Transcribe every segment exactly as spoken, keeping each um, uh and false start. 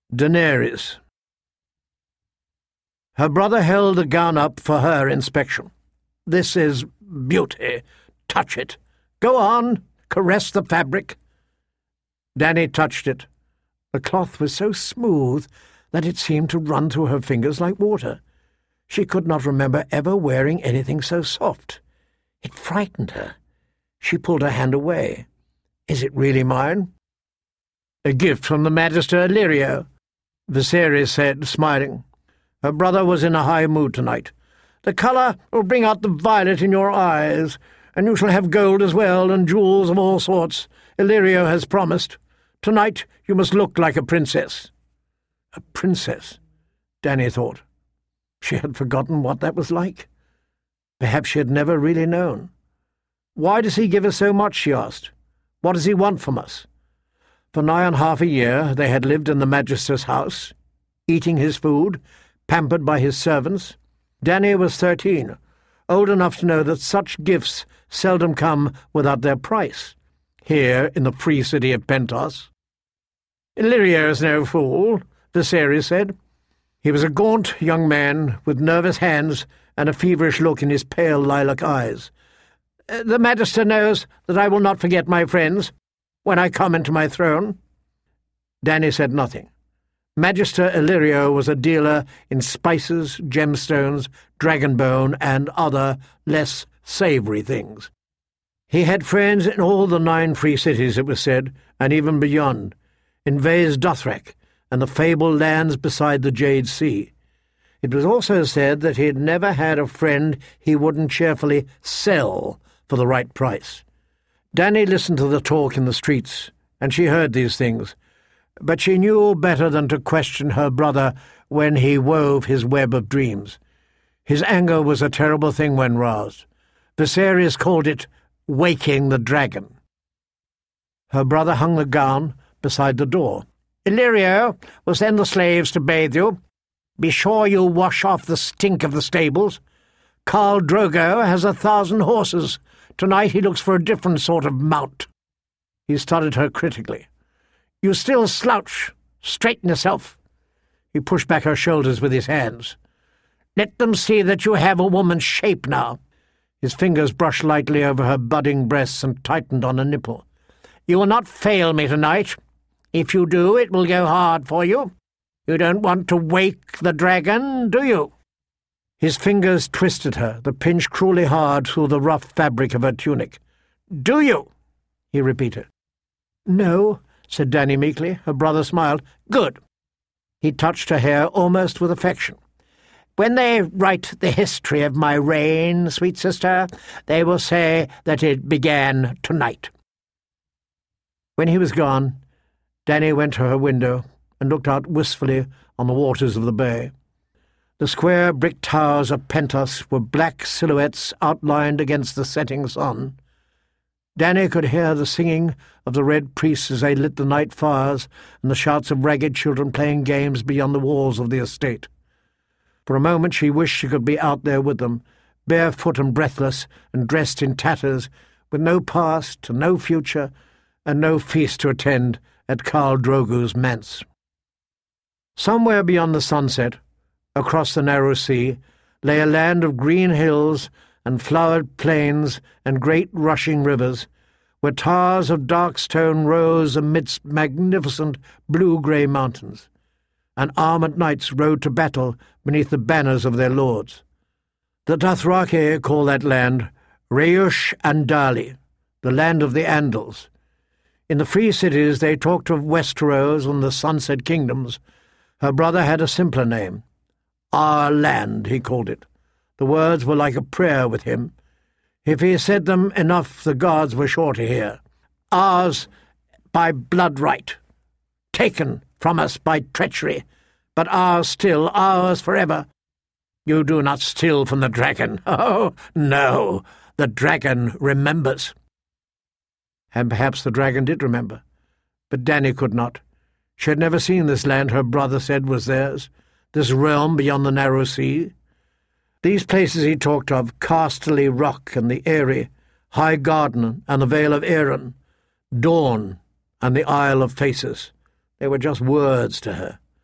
Daenerys. Her brother held the gown up for her inspection. "This is beauty. Touch it. Go on, caress the fabric." Dany touched it. The cloth was so smooth that it seemed to run through her fingers like water. She could not remember ever wearing anything so soft. It frightened her. She pulled her hand away. "Is it really mine?" "A gift from the Magister Illyrio," Viserys said, smiling. Her brother was in a high mood tonight. "The colour will bring out the violet in your eyes, and you shall have gold as well, and jewels of all sorts. Illyrio has promised. Tonight you must look like a princess." A princess, Dany thought. She had forgotten what that was like. Perhaps she had never really known. "Why does he give us so much?" she asked. "What does he want from us?" For nigh on half a year they had lived in the Magister's house, eating his food, pampered by his servants. Dany was thirteen, old enough to know that such gifts seldom come without their price, here in the free city of Pentos. "Illyrio's no fool," Viserys said. He was a gaunt young man with nervous hands and a feverish look in his pale lilac eyes. "The Magister knows that I will not forget my friends when I come into my throne." Dany said nothing. Magister Illyrio was a dealer in spices, gemstones, dragonbone, and other, less savoury things. He had friends in all the nine free cities, it was said, and even beyond, in Vaes Dothrak and the fabled lands beside the Jade Sea. It was also said that he had never had a friend he wouldn't cheerfully sell for the right price. Dany listened to the talk in the streets, and she heard these things, but she knew better than to question her brother when he wove his web of dreams. His anger was a terrible thing when roused. Viserys called it waking the dragon. Her brother hung the gown beside the door. "Illyrio will send the slaves to bathe you. Be sure you wash off the stink of the stables. Khal Drogo has a thousand horses. Tonight he looks for a different sort of mount." He studied her critically. "You still slouch. Straighten yourself." He pushed back her shoulders with his hands. "Let them see that you have a woman's shape now." His fingers brushed lightly over her budding breasts and tightened on a nipple. "You will not fail me tonight. If you do, it will go hard for you. You don't want to wake the dragon, do you?" His fingers twisted her, the pinch cruelly hard through the rough fabric of her tunic. "Do you?" he repeated. "No," said Dany meekly. Her brother smiled. "Good." He touched her hair almost with affection. "When they write the history of my reign, sweet sister, they will say that it began tonight." When he was gone, Dany went to her window and looked out wistfully on the waters of the bay. The square brick towers of Pentos were black silhouettes outlined against the setting sun. Dany could hear the singing of the red priests as they lit the night fires and the shouts of ragged children playing games beyond the walls of the estate. For a moment she wished she could be out there with them, barefoot and breathless and dressed in tatters, with no past and no future and no feast to attend at Khal Drogo's manse. Somewhere beyond the sunset, across the narrow sea, lay a land of green hills and flowered plains and great rushing rivers, where towers of dark stone rose amidst magnificent blue-grey mountains, and armoured knights rode to battle beneath the banners of their lords. The Dothraki call that land Reush Andali, the land of the Andals. In the free cities they talked of Westeros and the Sunset Kingdoms. Her brother had a simpler name. Our land, he called it. The words were like a prayer with him. If he said them enough, the gods were sure to hear. Ours by blood right, taken from us by treachery, but ours still, ours forever. You do not steal from the dragon. Oh, no, the dragon remembers. And perhaps the dragon did remember, but Dany could not. She had never seen this land her brother said was theirs, this realm beyond the narrow sea. These places he talked of, Casterly Rock and the Eyrie, High Garden and the Vale of Arryn, Dawn and the Isle of Faces, they were just words to her.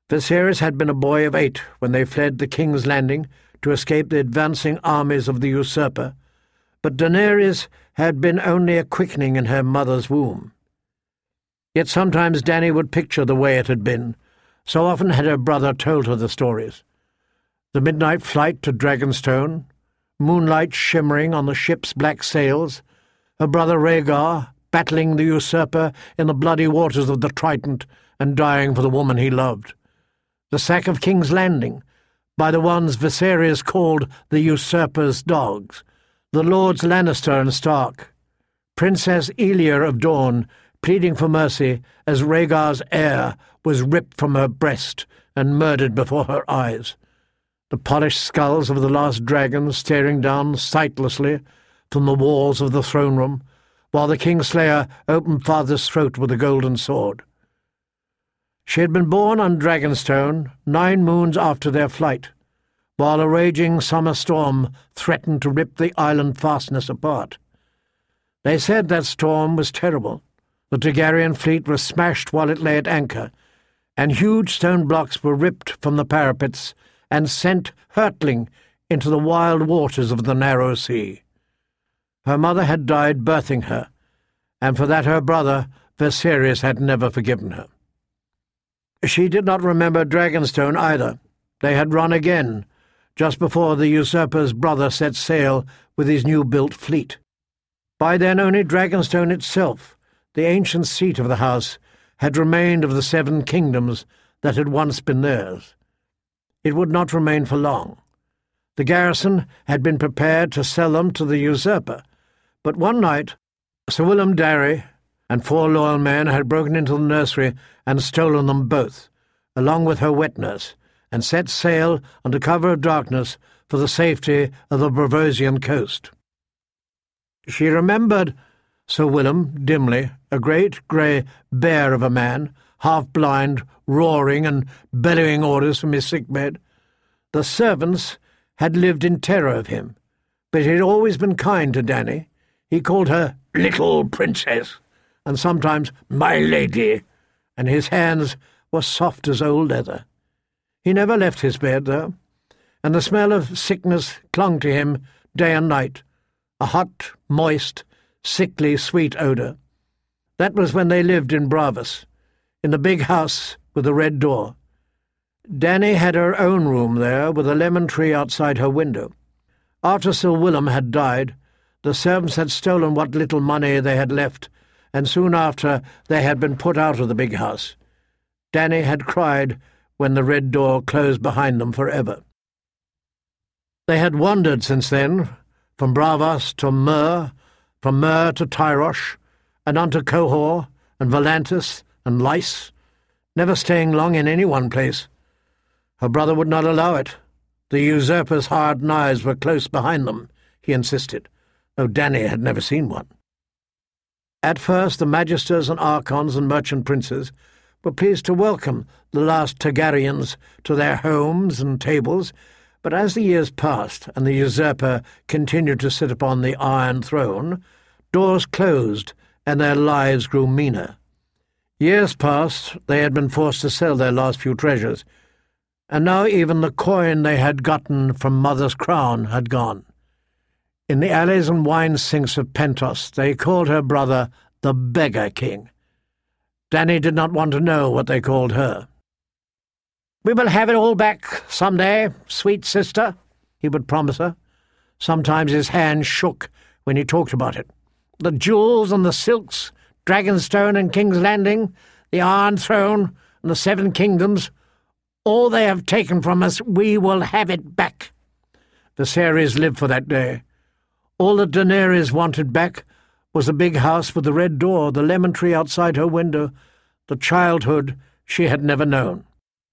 Viserys had been a boy of eight when they fled the King's Landing to escape the advancing armies of the usurper, but Daenerys had been only a quickening in her mother's womb. Yet sometimes Dany would picture the way it had been. So often had her brother told her the stories. The midnight flight to Dragonstone, moonlight shimmering on the ship's black sails, her brother Rhaegar battling the usurper in the bloody waters of the Trident and dying for the woman he loved. The sack of King's Landing, by the ones Viserys called the usurper's dogs, the Lords Lannister and Stark, Princess Elia of Dorne pleading for mercy as Rhaegar's heir was ripped from her breast and murdered before her eyes, the polished skulls of the last dragons staring down sightlessly from the walls of the throne room, while the Kingslayer opened father's throat with a golden sword. She had been born on Dragonstone nine moons after their flight, while a raging summer storm threatened to rip the island fastness apart. They said that storm was terrible. The Targaryen fleet was smashed while it lay at anchor, and huge stone blocks were ripped from the parapets and sent hurtling into the wild waters of the narrow sea. Her mother had died birthing her, and for that her brother Viserys had never forgiven her. She did not remember Dragonstone either. They had run again, just before the usurper's brother set sail with his new-built fleet. By then only Dragonstone itself, the ancient seat of the house, had remained of the seven kingdoms that had once been theirs. It would not remain for long. The garrison had been prepared to sell them to the usurper, but one night Sir Willem Darry and four loyal men had broken into the nursery and stolen them both, along with her wet nurse, and set sail under cover of darkness for the safety of the Braavosian coast. She remembered Sir Willem dimly, a great grey bear of a man, half-blind, roaring and bellowing orders from his sick-bed. The servants had lived in terror of him, but he had always been kind to Dany. He called her "little princess," and sometimes "my lady," and his hands were soft as old leather. He never left his bed, though, and the smell of sickness clung to him day and night, a hot, moist, sickly, sweet odour. That was when they lived in Braavos, in the big house with the red door. Dany had her own room there, with a lemon tree outside her window. After Sir Willem had died, the servants had stolen what little money they had left, and soon after they had been put out of the big house. Dany had cried when the red door closed behind them forever. They had wandered since then, from Braavos to Myr, from Myr to Tyrosh, and on to Qohor, and Volantis, and Lys, never staying long in any one place. Her brother would not allow it. The usurper's hard knives were close behind them, he insisted, though Dany had never seen one. At first the magisters and archons and merchant princes were pleased to welcome the last Targaryens to their homes and tables, but as the years passed and the usurper continued to sit upon the Iron Throne, doors closed and their lives grew meaner. Years passed, they had been forced to sell their last few treasures, and now even the coin they had gotten from Mother's crown had gone. In the alleys and wine sinks of Pentos they called her brother the Beggar King. Dany did not want to know what they called her. "We will have it all back some day, sweet sister," he would promise her. Sometimes his hand shook when he talked about it. "The jewels and the silks, Dragonstone and King's Landing, the Iron Throne and the Seven Kingdoms, all they have taken from us, we will have it back." Viserys lived for that day. All that Daenerys wanted back was the big house with the red door, the lemon tree outside her window, the childhood she had never known.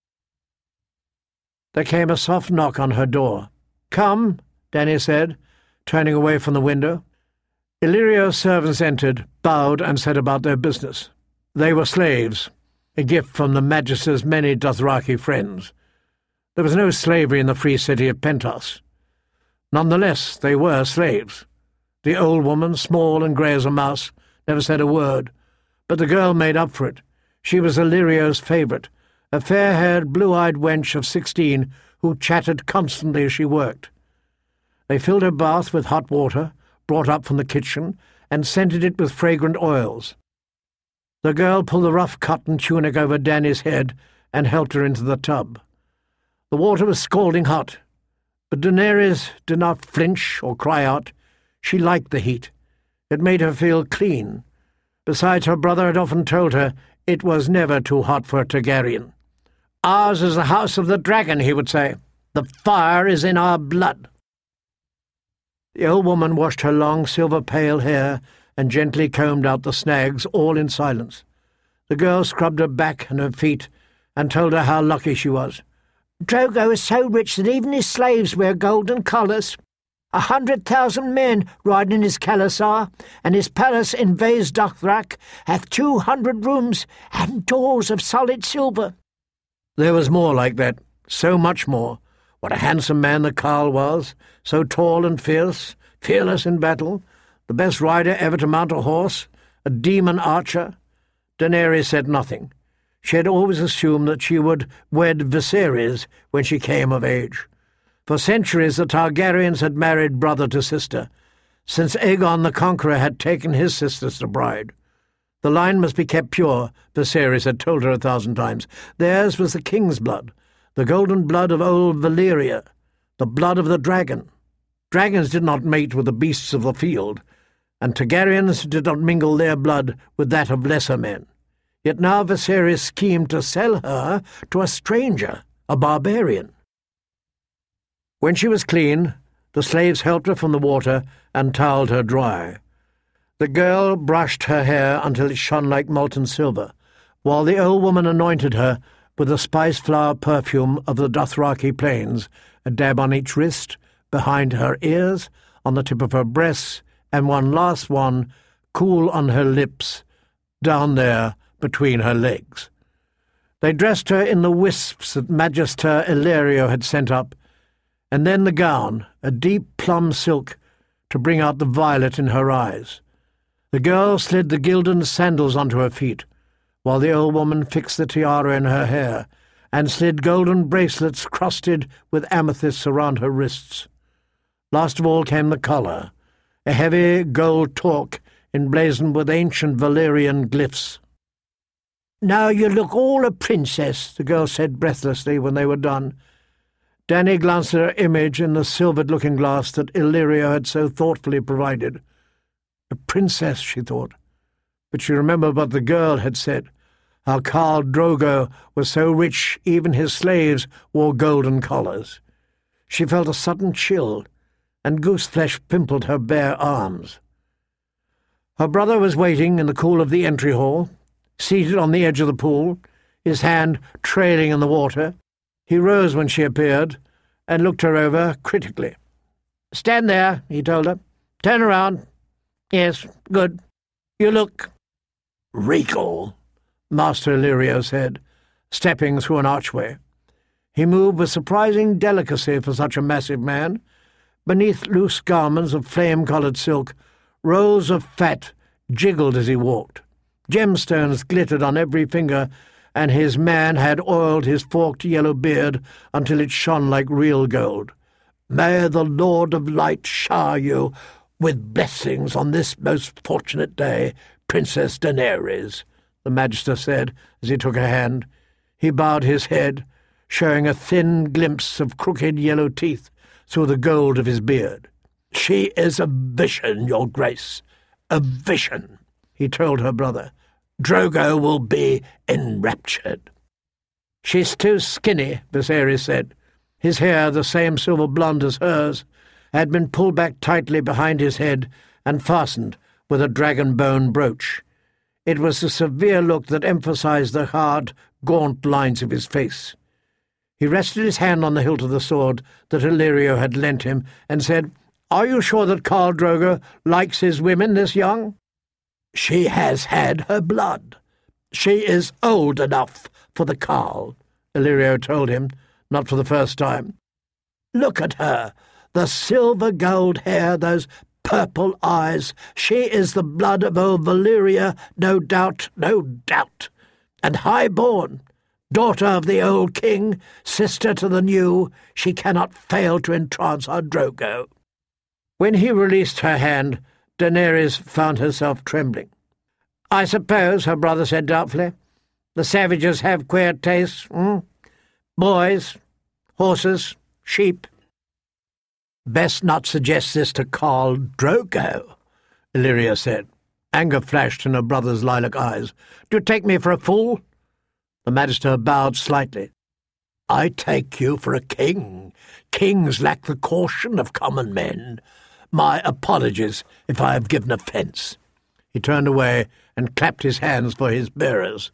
There came a soft knock on her door. "Come," Dany said, turning away from the window. Illyrio's servants entered, bowed, and set about their business. They were slaves, a gift from the Magister's many Dothraki friends. There was no slavery in the free city of Pentos. Nonetheless, they were slaves. The old woman, small and grey as a mouse, never said a word, but the girl made up for it. She was Illyrio's favourite, a fair-haired, blue-eyed wench of sixteen who chattered constantly as she worked. They filled her bath with hot water, brought up from the kitchen, and scented it with fragrant oils. The girl pulled the rough cotton tunic over Danny's head and helped her into the tub. The water was scalding hot, but Daenerys did not flinch or cry out. She liked the heat. It made her feel clean. Besides, her brother had often told her it was never too hot for a Targaryen. "Ours is the house of the dragon," he would say. "The fire is in our blood." The old woman washed her long silver-pale hair and gently combed out the snags, all in silence. The girl scrubbed her back and her feet and told her how lucky she was. "Drogo is so rich that even his slaves wear golden collars. A hundred thousand men ride in his calasar, and his palace in Vaes Dothrak hath two hundred rooms and doors of solid silver." There was more like that, so much more. What a handsome man the Carl was, so tall and fierce, fearless in battle, the best rider ever to mount a horse, a demon archer. Daenerys said nothing. She had always assumed that she would wed Viserys when she came of age. For centuries the Targaryens had married brother to sister, since Aegon the Conqueror had taken his sisters to bride. The line must be kept pure, Viserys had told her a thousand times. Theirs was the king's blood, the golden blood of old Valyria, the blood of the dragon. Dragons did not mate with the beasts of the field, and Targaryens did not mingle their blood with that of lesser men. Yet now Viserys schemed to sell her to a stranger, a barbarian. When she was clean, the slaves helped her from the water and towelled her dry. The girl brushed her hair until it shone like molten silver, while the old woman anointed her with the spice-flower perfume of the Dothraki plains, a dab on each wrist, behind her ears, on the tip of her breasts, and one last one, cool on her lips, down there between her legs. They dressed her in the wisps that Magister Illyrio had sent up, and then the gown, a deep plum silk, to bring out the violet in her eyes. The girl slid the gilded sandals onto her feet, while the old woman fixed the tiara in her hair, and slid golden bracelets crusted with amethysts around her wrists. Last of all came the collar, a heavy gold torque emblazoned with ancient Valyrian glyphs. "Now you look all a princess," the girl said breathlessly when they were done. Dany glanced at her image in the silvered looking-glass that Illyrio had so thoughtfully provided. A princess, she thought. But she remembered what the girl had said, how Khal Drogo was so rich even his slaves wore golden collars. She felt a sudden chill, and goose-flesh pimpled her bare arms. Her brother was waiting in the cool of the entry hall, seated on the edge of the pool, his hand trailing in the water. He rose when she appeared and looked her over critically. "Stand there," he told her. "Turn around. Yes, good. You look—" "Regal," Master Illyrio said, stepping through an archway. He moved with surprising delicacy for such a massive man. Beneath loose garments of flame-coloured silk, rolls of fat jiggled as he walked. Gemstones glittered on every finger, and his man had oiled his forked yellow beard until it shone like real gold. "May the Lord of Light shower you with blessings on this most fortunate day, Princess Daenerys," the Magister said as he took her hand. He bowed his head, showing a thin glimpse of crooked yellow teeth through the gold of his beard. "She is a vision, Your Grace, a vision," he told her brother. "Drogo will be enraptured." "She's too skinny," Viserys said. His hair, the same silver blonde as hers, had been pulled back tightly behind his head and fastened with a dragon-bone brooch. It was a severe look that emphasized the hard, gaunt lines of his face. He rested his hand on the hilt of the sword that Illyrio had lent him and said, "Are you sure that Khal Drogo likes his women this young?" "She has had her blood. She is old enough for the Khal," Illyrio told him, not for the first time. "Look at her, the silver-gold hair, those purple eyes. She is the blood of old Valyria, no doubt, no doubt. And high-born, Daughter of the old king, sister to the new, she cannot fail to entrance our Drogo." When he released her hand, Daenerys found herself trembling. "I suppose," her brother said doubtfully, "the savages have queer tastes, hmm? Boys, horses, sheep." "Best not suggest this to Khal Drogo," Illyrio said. Anger flashed in her brother's lilac eyes. "Do you take me for a fool?" The Magister bowed slightly. "I take you for a king. Kings lack the caution of common men. My apologies if I have given offence." He turned away and clapped his hands for his bearers.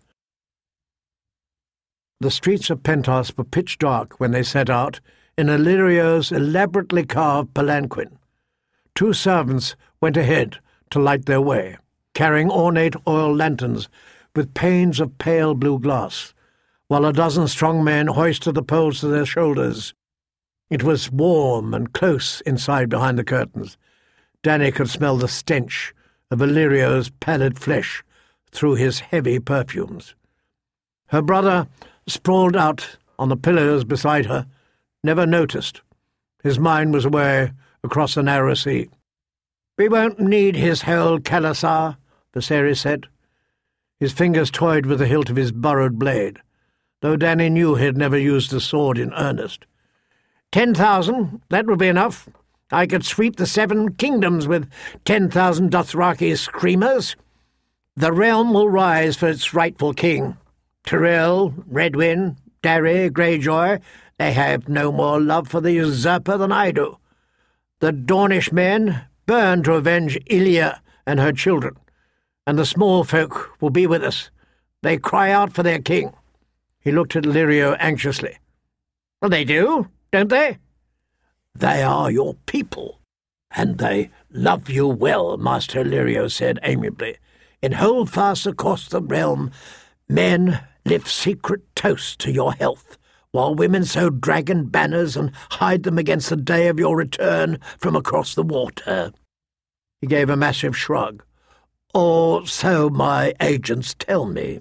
The streets of Pentos were pitch dark when they set out in Illyrio's elaborately carved palanquin. Two servants went ahead to light their way, carrying ornate oil lanterns with panes of pale blue glass, while a dozen strong men hoisted the poles to their shoulders. It was warm and close inside behind the curtains. Dany could smell the stench of Illyrio's pallid flesh through his heavy perfumes. Her brother, sprawled out on the pillows beside her, never noticed. His mind was away across the narrow sea. "We won't need his whole Khalasar," Viserys said. His fingers toyed with the hilt of his burrowed blade, though Dany knew he had never used a sword in earnest. Ten thousand, that would be enough. I could sweep the seven kingdoms with ten thousand Dothraki screamers. The realm will rise for its rightful king. Tyrell, Redwyn, Darry, Greyjoy, they have no more love for the usurper than I do. The Dornish men burn to avenge Ilya and her children, and the small folk will be with us. They cry out for their king." He looked at Illyrio anxiously. "Well, they do, don't they?" "They are your people, and they love you well," Master Illyrio said amiably. "In Holdfast across the realm, men lift secret toasts to your health, while women sew dragon banners and hide them against the day of your return from across the water." He gave a massive shrug. "Or so my agents tell me."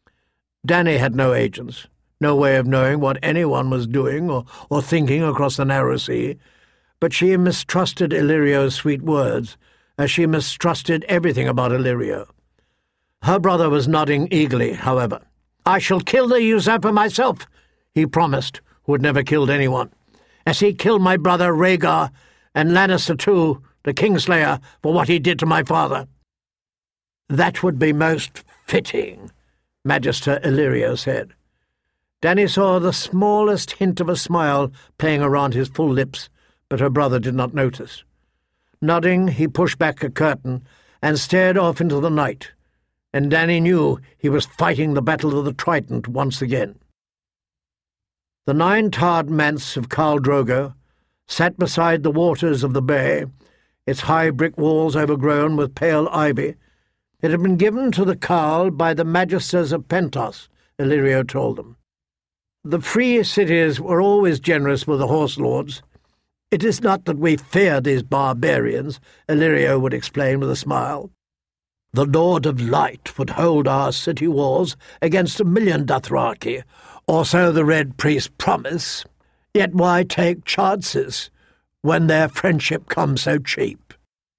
Dany had no agents, no way of knowing what anyone was doing or, or thinking across the narrow sea, but she mistrusted Illyrio's sweet words, as she mistrusted everything about Illyrio. Her brother was nodding eagerly, however. "I shall kill the usurper myself," he promised, who had never killed anyone, "as he killed my brother Rhaegar, and Lannister too, the Kingslayer, for what he did to my father." "That would be most fitting," Magister Illyrio said. Dany saw the smallest hint of a smile playing around his full lips, but her brother did not notice. Nodding, he pushed back a curtain and stared off into the night, and Dany knew he was fighting the Battle of the Trident once again. The nine-tarred manse of Khal Drogo sat beside the waters of the bay, its high brick walls overgrown with pale ivy. It had been given to the Khal by the Magisters of Pentos, Illyrio told them. The free cities were always generous with the horse lords. "It is not that we fear these barbarians," Illyrio would explain with a smile. "The Lord of Light would hold our city walls against a million Dothraki, or so the Red Priest promise. Yet why take chances when their friendship comes so cheap?"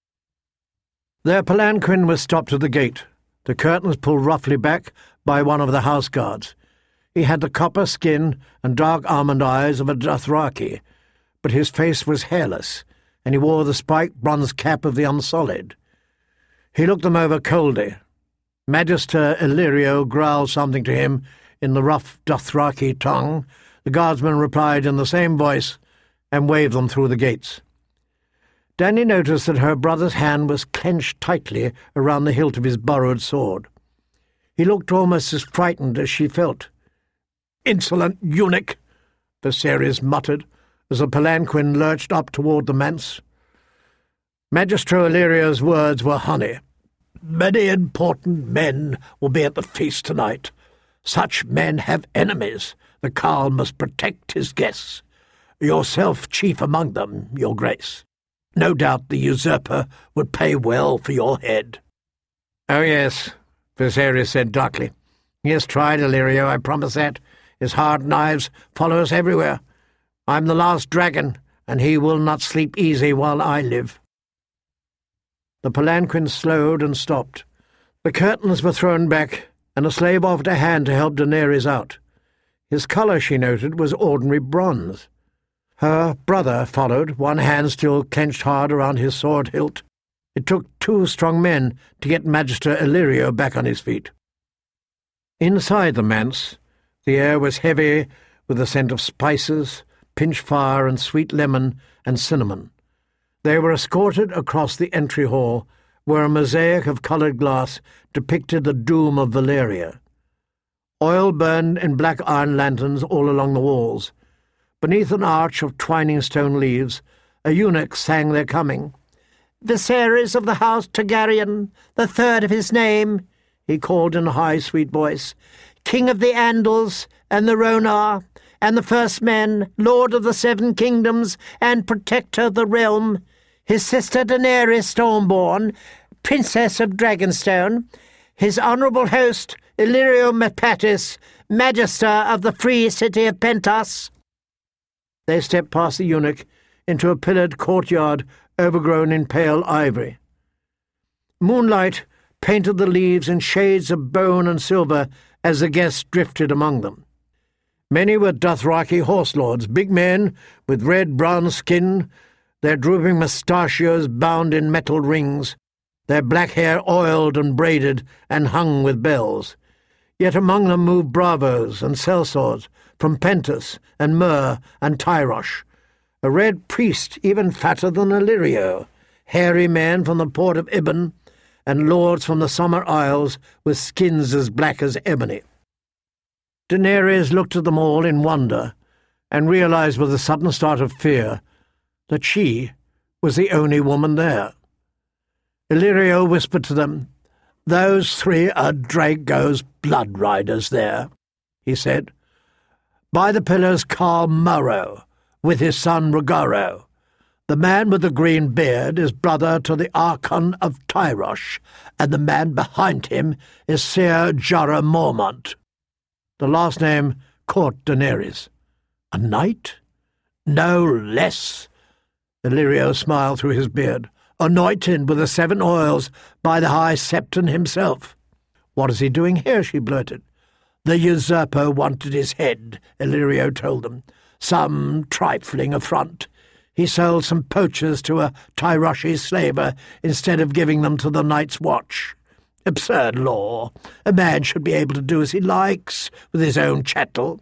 Their palanquin was stopped at the gate, the curtains pulled roughly back by one of the house guards. He had the copper skin and dark almond eyes of a Dothraki, but his face was hairless, and he wore the spiked bronze cap of the Unsullied. He looked them over coldly. Magister Illyrio growled something to him in the rough Dothraki tongue. The guardsman replied in the same voice and waved them through the gates. Dany noticed that her brother's hand was clenched tightly around the hilt of his burrowed sword. He looked almost as frightened as she felt. "Insolent eunuch!" Viserys muttered, as the palanquin lurched up toward the manse. Magister Illyrio's words were honey. "Many important men will be at the feast tonight. Such men have enemies. The Khal must protect his guests. Yourself chief among them, your grace. No doubt the usurper would pay well for your head." "Oh, yes," Viserys said darkly. "He has tried, Illyrio, I promise that. His hard knives follow us everywhere. I'm the last dragon, and he will not sleep easy while I live." The palanquin slowed and stopped. The curtains were thrown back, and a slave offered a hand to help Daenerys out. His colour, she noted, was ordinary bronze. Her brother followed, one hand still clenched hard around his sword hilt. It took two strong men to get Magister Illyrio back on his feet. Inside the manse, the air was heavy with the scent of spices, pinch fire and sweet lemon and cinnamon. They were escorted across the entry hall, where a mosaic of coloured glass depicted the doom of Valyria. Oil burned in black iron lanterns all along the walls. Beneath an arch of twining stone leaves, a eunuch sang their coming. "Viserys of the House Targaryen, the third of his name," he called in a high, sweet voice, "King of the Andals and the Rhonar, and the First Men, Lord of the Seven Kingdoms, and Protector of the Realm, his sister Daenerys Stormborn, Princess of Dragonstone, his honourable host Illyrio Mopatis, Magister of the free city of Pentos." They stepped past the eunuch into a pillared courtyard overgrown in pale ivory. Moonlight painted the leaves in shades of bone and silver as the guests drifted among them. Many were Dothraki horse lords, big men with red-brown skin, their drooping mustachios bound in metal rings, their black hair oiled and braided and hung with bells. Yet among them moved bravos and sellswords from Pentos and Myr and Tyrosh, a red priest even fatter than Illyrio, hairy men from the port of Ibn, and lords from the Summer Isles with skins as black as ebony. Daenerys looked at them all in wonder, and realized with a sudden start of fear that she was the only woman there. Illyrio whispered to them, "Those three are Drago's blood riders there," he said. "By the pillars Khal Morrow, with his son Rhaegar. The man with the green beard is brother to the Archon of Tyrosh, and the man behind him is Ser Jorah Mormont." The last name caught Daenerys. "A knight?" "No less." Illyrio smiled through his beard. "Anointed with the seven oils by the High Septon himself." "What is he doing here?" she blurted. "The usurper wanted his head," Illyrio told them. "Some trifling affront. He sold some poachers to a Tyroshi slaver instead of giving them to the Night's Watch. Absurd law. A man should be able to do as he likes with his own chattel."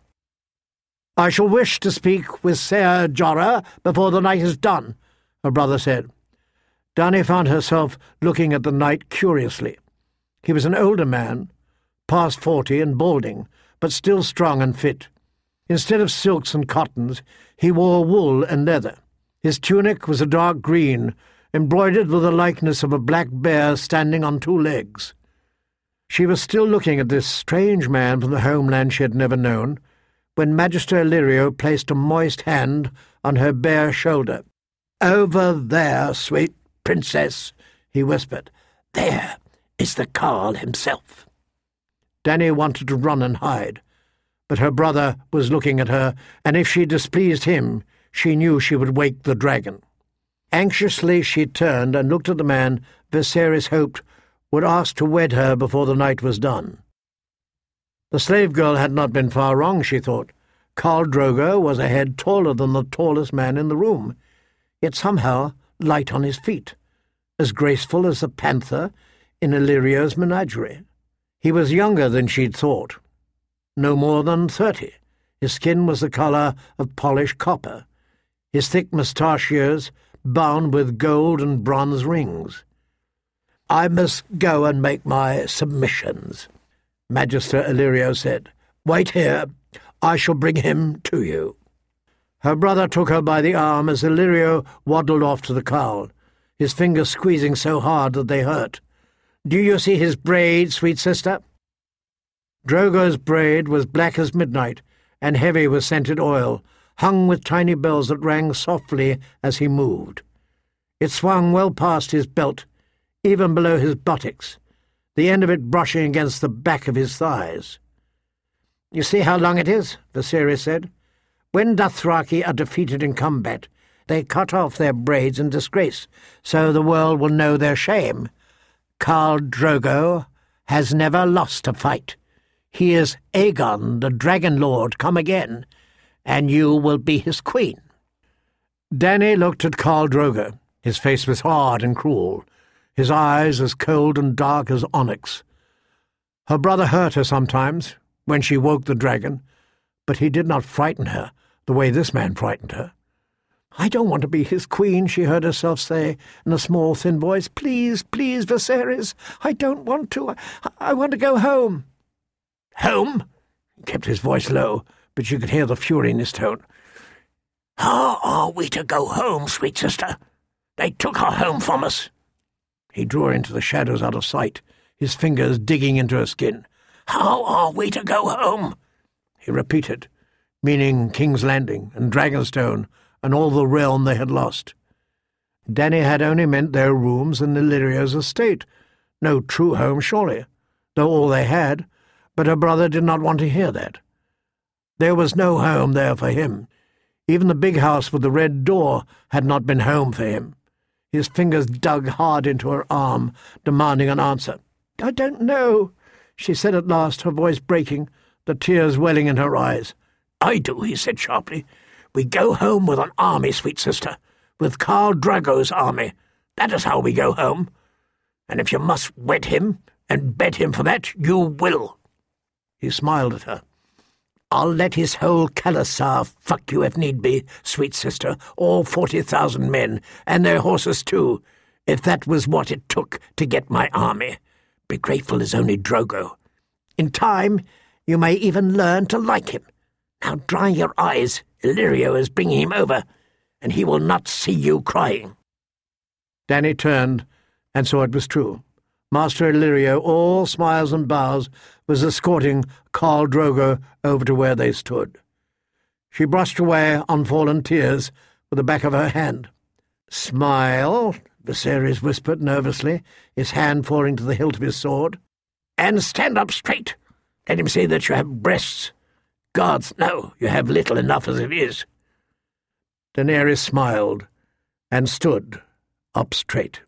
"I shall wish to speak with Ser Jorah before the night is done," her brother said. Dany found herself looking at the knight curiously. He was an older man, past forty and balding, but still strong and fit. Instead of silks and cottons, he wore wool and leather. His tunic was a dark green, embroidered with the likeness of a black bear standing on two legs. She was still looking at this strange man from the homeland she had never known, when Magister Illyrio placed a moist hand on her bare shoulder. "Over there, sweet princess," he whispered. "There is the Khal himself." Dany wanted to run and hide, but her brother was looking at her, and if she displeased him, she knew she would wake the dragon. Anxiously she turned and looked at the man Viserys hoped would ask to wed her before the night was done. The slave girl had not been far wrong, she thought. Khal Drogo was a head taller than the tallest man in the room, yet somehow light on his feet, as graceful as the panther in Illyrio's menagerie. He was younger than she'd thought, no more than thirty. His skin was the colour of polished copper, his thick moustachios bound with gold and bronze rings. "I must go and make my submissions," Magister Illyrio said. "Wait here. I shall bring him to you." Her brother took her by the arm as Illyrio waddled off to the Khal, his fingers squeezing so hard that they hurt. "Do you see his braid, sweet sister?" Drogo's braid was black as midnight, and heavy with scented oil, hung with tiny bells that rang softly as he moved. It swung well past his belt, even below his buttocks, the end of it brushing against the back of his thighs. "You see how long it is," Viserys said. "When Dothraki are defeated in combat, they cut off their braids in disgrace, so the world will know their shame. Khal Drogo has never lost a fight. He is Aegon, the Dragon Lord, come again, and you will be his queen." Dany looked at Khal Drogo. His face was hard and cruel, his eyes as cold and dark as onyx. Her brother hurt her sometimes, when she woke the dragon, but he did not frighten her the way this man frightened her. "I don't want to be his queen," she heard herself say in a small, thin voice. "Please, please, Viserys, I don't want to. I, I want to go home." "Home?" He kept his voice low, but you could hear the fury in his tone. "How are we to go home, sweet sister? They took our home from us." He drew her into the shadows out of sight, his fingers digging into her skin. "How are we to go home?" he repeated, meaning King's Landing and Dragonstone and all the realm they had lost. Dany had only meant their rooms in Illyrio's estate, no true home, surely, though all they had, but her brother did not want to hear that. There was no home there for him. Even the big house with the red door had not been home for him. His fingers dug hard into her arm, demanding an answer. "I don't know," she said at last, her voice breaking, the tears welling in her eyes. "I do," he said sharply. "We go home with an army, sweet sister, with Khal Drogo's army. That is how we go home. And if you must wed him and bed him for that, you will." He smiled at her. "I'll let his whole Khalasar fuck you if need be, sweet sister, all forty thousand men, and their horses too, if that was what it took to get my army. Be grateful as only Drogo. In time, you may even learn to like him. Now dry your eyes. Illyrio is bringing him over, and he will not see you crying." Dany turned and saw it was true. Master Illyrio, all smiles and bows, was escorting Khal Drogo over to where they stood. She brushed away unfallen tears with the back of her hand. "Smile," Viserys whispered nervously, his hand falling to the hilt of his sword. "And stand up straight. Let him see that you have breasts. Gods, no, you have little enough as it is." Daenerys smiled and stood up straight.